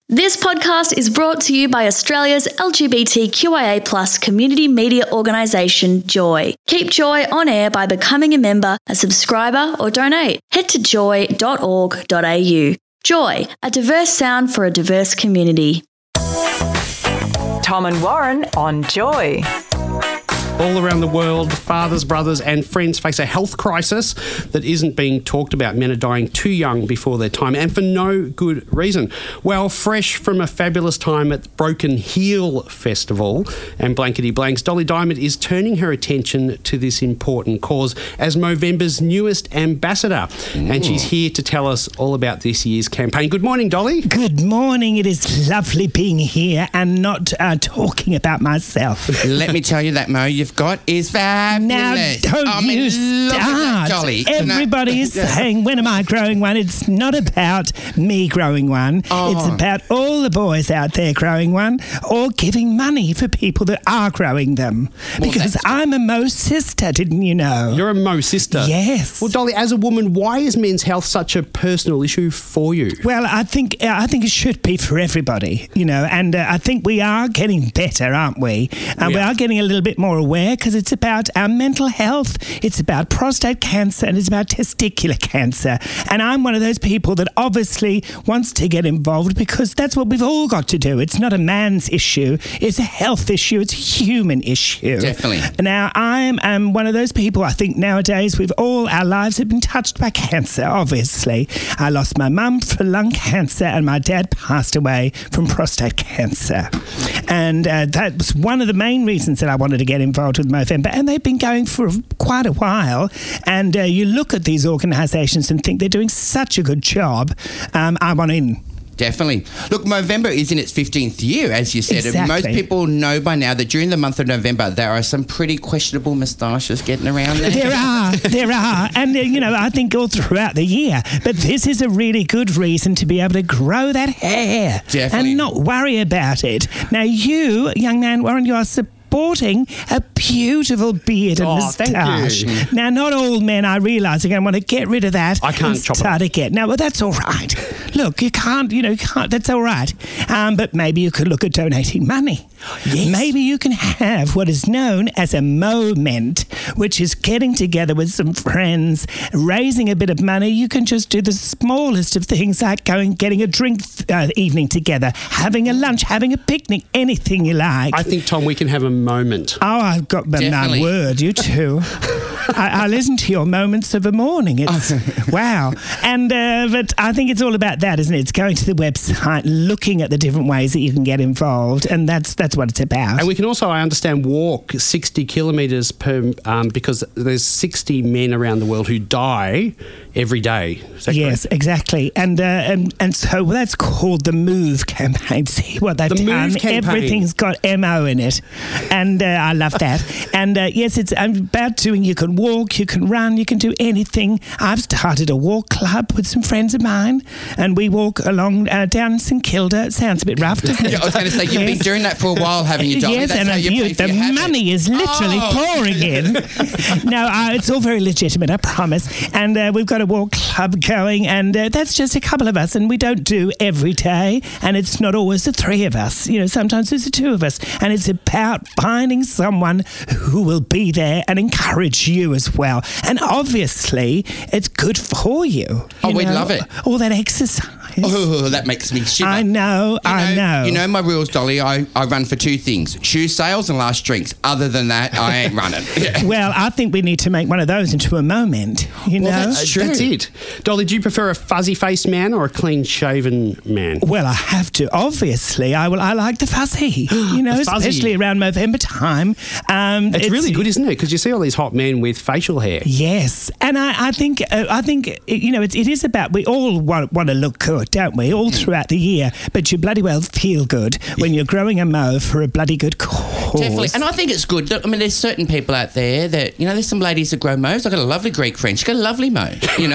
This podcast is brought to you by Australia's LGBTQIA+ community media organisation, Joy. Keep Joy on air by becoming a member, a subscriber or donate. Head to joy.org.au. Joy, a diverse sound for a diverse community. Tom and Warren on Joy. All around the world, fathers, brothers and friends face a health crisis that isn't being talked about. Men are dying too young before their time and for no good reason. Well, fresh from a fabulous time at the Broken Heel Festival and Blankety Blanks, Dolly Diamond is turning her attention to this important cause as Movember's newest ambassador. And she's here to tell us all about this year's campaign. Good morning, Dolly. Good morning. It is lovely being here and not talking about myself. Let me tell you that, Mo, you've got is fabulous. Now, don't you start. Dolly. Everybody is saying, when am I growing one? It's not about me growing one. Oh. It's about all the boys out there growing one or giving money for people that are growing them. Well, because I'm a Mo sister, didn't you know? You're a Mo sister. Yes. Well, Dolly, as a woman, why is men's health such a personal issue for you? Well, I think it should be for everybody, you know, and I think we are getting better, aren't we? And we are getting a little bit more aware because it's about our mental health, it's about prostate cancer, and it's about testicular cancer. And I'm one of those people that obviously wants to get involved because that's what we've all got to do. It's not a man's issue, it's a health issue, it's a human issue. Definitely. Now, I'm one of those people, I think nowadays our lives have been touched by cancer, obviously. I lost my mum from lung cancer and my dad passed away from prostate cancer. And that was one of the main reasons that I wanted to get involved with Movember. And they've been going for quite a while. And you look at these organisations and think they're doing such a good job. I want in. Definitely. Look, Movember is in its 15th year, as you said. Exactly. And most people know by now that during the month of November, there are some pretty questionable moustaches getting around there. There are. And, I think all throughout the year. But this is a really good reason to be able to grow that hair. Definitely. And not worry about it. Now, you, young man, Warren, you are sporting a beautiful beard and moustache. Thank you. Now, not all men, I realise, are going to want to get rid of that. I can't and chop it start again. Now, well, that's all right. Look, you can't, that's all right. But maybe you could look at donating money. Yes. Maybe you can have what is known as a moment, which is getting together with some friends, raising a bit of money. You can just do the smallest of things like getting a drink evening together, having a lunch, having a picnic, anything you like. I think, Tom, we can have a moment. Oh, I've got my Definitely. word, you too. I listen to your moments of a morning. It's wow. And but I think it's all about that, isn't it? It's going to the website, looking at the different ways that you can get involved, and that's what it's about. And we can also, I understand, walk 60 kilometres per because there's 60 men around the world who die every day. Is that Yes, correct? exactly. And so that's called the MOVE campaign. See what they've The done. MOVE campaign. Everything's got MO in it. And I love that. And yes, it's about doing, you can walk, you can run, you can do anything. I've started a walk club with some friends of mine and we walk along down St Kilda. It sounds a bit rough, doesn't it? I was going to say, you've been doing that for a while, haven't you, Dolly? Yes, That's and how you pay for your the habit. money is literally pouring in. No, it's all very legitimate, I promise. And we've got a walk club going, and that's just a couple of us, and we don't do every day, and it's not always the three of us. Sometimes it's the two of us, and it's about finding someone who will be there and encourage you as well. And obviously, it's good for you. Oh, we'd love it. All that exercise. Oh, that makes me shiver. I know. You know my rules, Dolly. I run for two things: shoe sales and last drinks. Other than that, I ain't running. Yeah. Well, I think we need to make one of those into a moment, you know? that's true. That's it. Dolly, do you prefer a fuzzy-faced man or a clean-shaven man? Well, I have to. Obviously, I like the fuzzy, The fuzzy. especially around Movember time. It's really good, isn't it? Because you see all these hot men with facial hair. Yes, and I think it is about, we all want to look good, don't we? All throughout the year, but you bloody well feel good when you're growing a mo for a bloody good cause. Definitely. And I think it's good. Look, I mean, there's certain people out there that, there's some ladies that grow mows. I've got a lovely Greek friend. She's got a lovely mo, And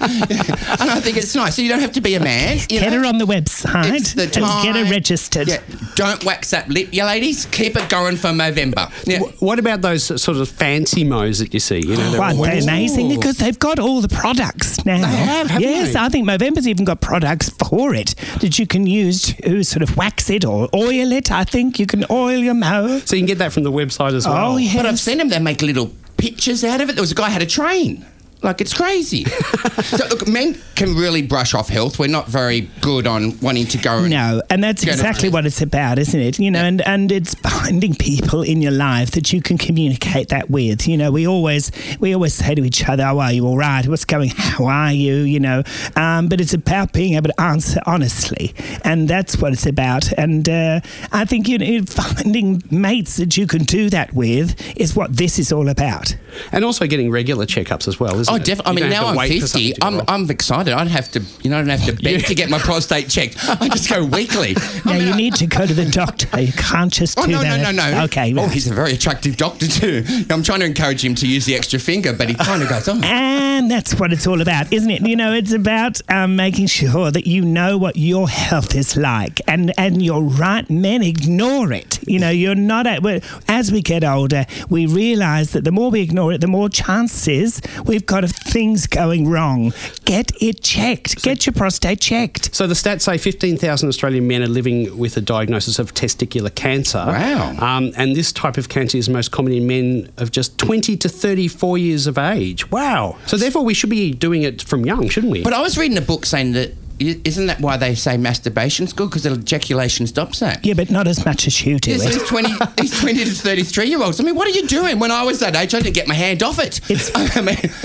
I think it's nice. So you don't have to be a man. Get her on the website It's the and get her time. registered. Yeah. Don't wax that lip, you ladies. Keep it going for Movember. Yeah. What about those sort of fancy mows that you see? They're amazing because they've got all the products now. They have, haven't yes, they? I think Movember's even got products products for it that you can use to sort of wax it or oil it. I think you can oil your mower. So you can get that from the website as well. Oh, yes. But I've seen them, they make little pictures out of it. There was a guy who had a train. Like, it's crazy. So, look, men can really brush off health. We're not very good on wanting to go and... No, and that's go exactly to- what it's about, isn't it? You know, and it's finding people in your life that you can communicate that with. You know, we always say to each other, "Oh, are you all right? What's going? How are you?" You know, but it's about being able to answer honestly, and that's what it's about. And I think finding mates that you can do that with is what this is all about. And also getting regular checkups as well, isn't Oh, it? definitely. I You mean, don't have now to I'm wait for something 50. to go wrong. I'm excited. I don't have to beg to get my prostate checked. I just go weekly. Now, you need to go to the doctor. You can't just do that. No. Okay. Oh, right. he's a very attractive doctor too. I'm trying to encourage him to use the extra finger, but he kind of goes, oh. And that's what it's all about, isn't it? You know, it's about making sure that you know what your health is like. And you're right, men ignore it. You know, you're not... As we get older, we realise that the more we ignore it, the more chances we've got of things going wrong. Get it checked. Get your prostate checked. So the stats say 15,000 Australian men are living with a diagnosis of testicular cancer. Wow. And this type of cancer is most common in men of just 20 to 34 years of age. Wow. So therefore we should be doing it from young, shouldn't we? But I was reading a book saying that, isn't that why they say masturbation's good? Because ejaculation stops that. Yeah, but not as much as you do Yes, it. these 20 to 33-year-olds. I mean, what are you doing? When I was that age, I didn't get my hand off it. I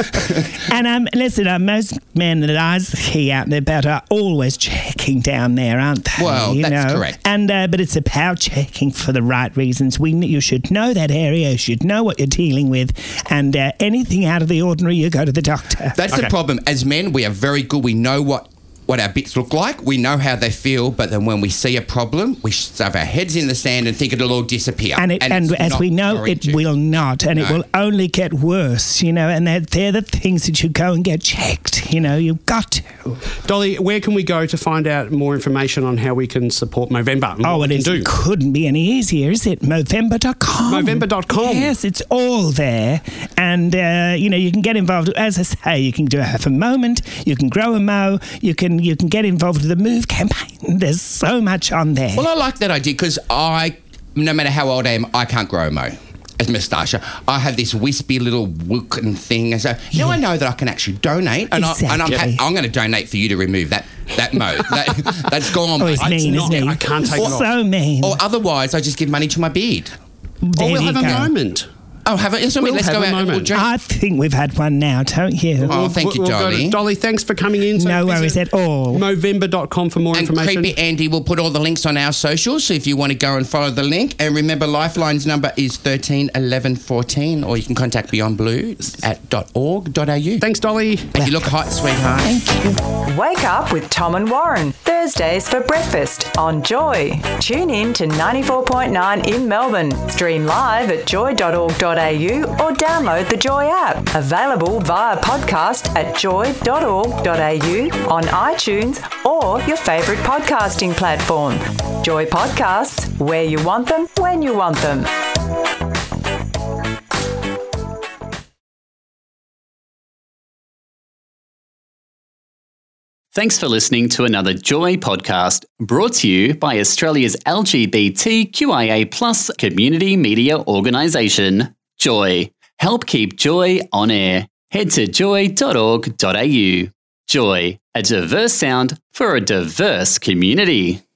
mean, And listen, most men that I see out and about are always checking down there, aren't they? Well, You that's know? correct. And but it's about checking for the right reasons. You should know that area. You should know what you're dealing with. And anything out of the ordinary, you go to the doctor. that's the problem. As men, we are very good. We know what our bits look like. We know how they feel, but then when we see a problem, we shove our heads in the sand and think it'll all disappear. And it's as not we know, going it to. will not, and it No. will only get worse, you know, and they're the things that you go and get checked, you know, you've got to. Dolly, where can we go to find out more information on how we can support Movember? And what we can do? Couldn't be any easier, is it? Movember.com. Movember.com. Yes, it's all there. And, you know, you can get involved. As I say, you can do Have a Moment, you can grow a mow, you can get involved with the Move campaign. There's so much on there. Well, I like that idea because no matter how old I am, I can't grow a mo. As moustache, I have this wispy little wooken thing, and so now I know that I can actually donate, and Exactly. I'm going to donate for you to remove that mo. That's gone. Oh, he's mate. mean, isn't he? I can't take it off. So mean. Or otherwise, I just give money to my beard. There Or we'll you have a go. moment. Oh, have it? Yes, We'll let's have go a out and we'll moment. drink. I think we've had one now, don't you? Oh, thank you, We'll go Dolly. to- Dolly, thanks for coming in. So No visit worries at all. Movember.com for more And information. Creepy Andy will put all the links on our socials, so if you want to go and follow the link. And remember, Lifeline's number is 13 11 14, or you can contact Beyond Blue at .org.au. Thanks, Dolly. And you look hot, sweetheart. Thank you. Wake up with Tom and Warren, Thursdays for breakfast on Joy. Tune in to 94.9 in Melbourne. Stream live at joy.org.au or download the Joy app. Available via podcast at joy.org.au, on iTunes or your favourite podcasting platform. Joy Podcasts, where you want them, when you want them. Thanks for listening to another Joy podcast brought to you by Australia's LGBTQIA+ community media organisation, Joy. Help keep Joy on air. Head to joy.org.au. Joy, a diverse sound for a diverse community.